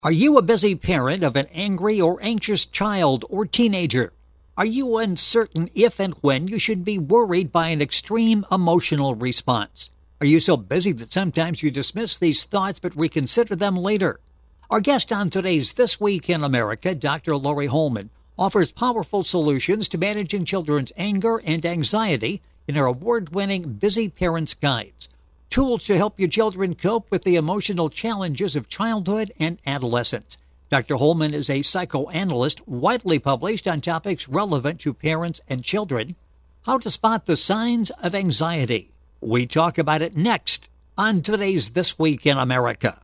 Are you a busy parent of an angry or anxious child or teenager? Are you uncertain if and when you should be worried by an extreme emotional response? Are you so busy that sometimes you dismiss these thoughts but reconsider them later? Our guest on today's This Week in America, Dr. Lori Holman, offers powerful solutions to managing children's anger and anxiety in her award-winning Busy Parents Guides. Tools to help your children cope with the emotional challenges of childhood and adolescence. Dr. Holman is a psychoanalyst widely published on topics relevant to parents and children. How to spot the signs of anxiety. We talk about it next on today's This Week in America.